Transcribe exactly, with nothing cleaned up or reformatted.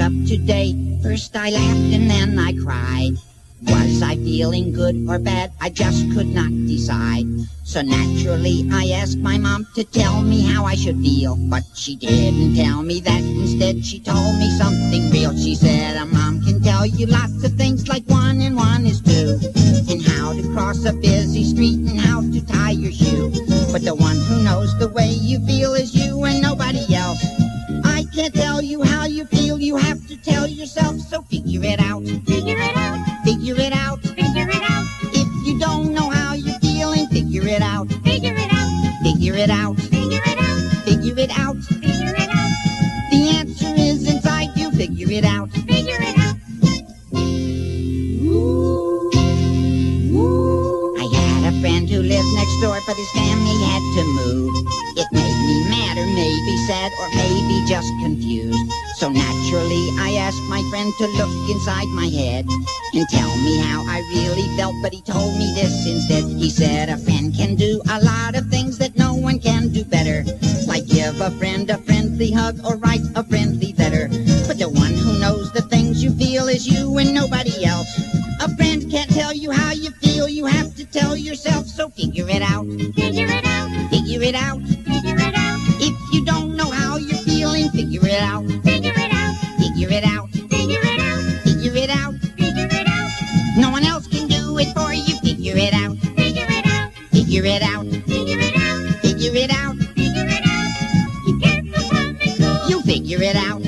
up today. First I laughed and then I cried. Was I feeling good or bad? I just could not decide. So naturally I asked my mom to tell me how I should feel. But she didn't tell me that. Instead she told me something real. She said a mom can tell you lots of things, like one and one is two, and how to cross a busy street and how to tie your shoe. But the one who knows the way you feel is you and nobody else. I can't tell you how you feel, you have to tell yourself. So figure it out. Figure it out. Figure it out. Figure it out. If you don't know how you're feeling, figure it out. Figure it out. Figure it out. Figure it out. Figure it out. Figure it out. The answer is inside you. Figure it out. Figure it out. I had a friend who lived next door, but his family had to move. It made me mad or maybe sad or maybe just confused. So naturally I asked my friend to look inside my head and tell me how I really felt, but he told me this instead. He said a friend can do a lot of things that no one can do better, like give a friend a friendly hug or write a friendly letter. But the one who knows the things you feel is you and nobody else. A friend can't tell you how you feel, you have to tell yourself. So figure it out. Figure it out. Figure it out. Figure it out. If you don't know how you're feeling, figure it out. Figure it out. Figure it out. Figure it out. Figure it out. Figure it out. No one else can do it for you. Figure it out. Figure it out. Figure it out. Figure it out. Figure it out. Figure it out. You get the one that's cool. You figure it out.